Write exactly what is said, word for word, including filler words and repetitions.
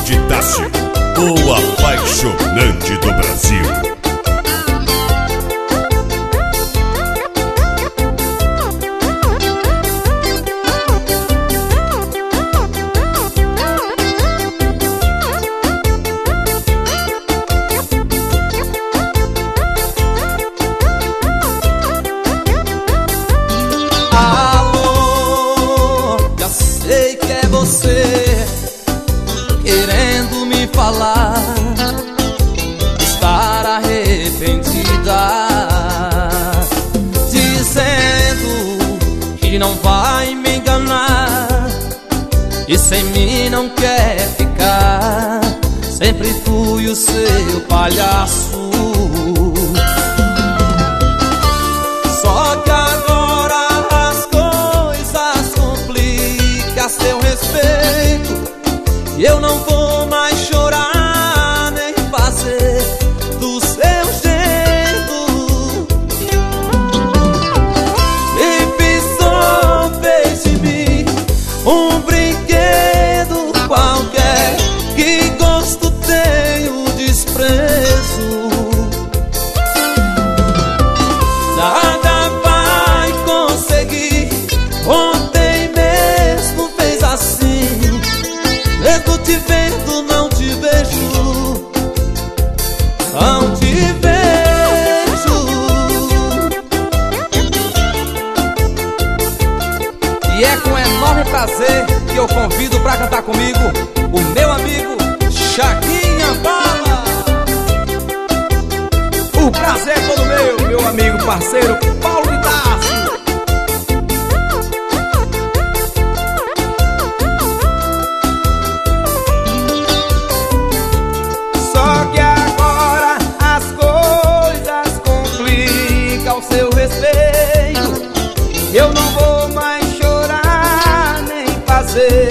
de Tássio, o apaixonante do Brasil. Alô, já sei que é você querendo me falar, estar arrependida, dizendo que não vai me enganar e sem mim não quer ficar. Sempre fui o seu palhaço, só que agora as coisas complicam a seu respeito. E eu não vou mais chorar nem fazer do seu jeito. E pisou, fez de mim um brinquedo qualquer. Que gosto tem o desprezo. Nada vai conseguir. Ontem mesmo fez assim. Mesmo te vendo, não te vejo. Não te vejo. E é com enorme prazer que eu convido pra cantar comigo o meu amigo Chaguinha Bala. O prazer é todo meu, meu amigo parceiro Paulo de Tarso. Só que agora as coisas complicam ao seu respeito. Eu não vou mais chorar nem fazer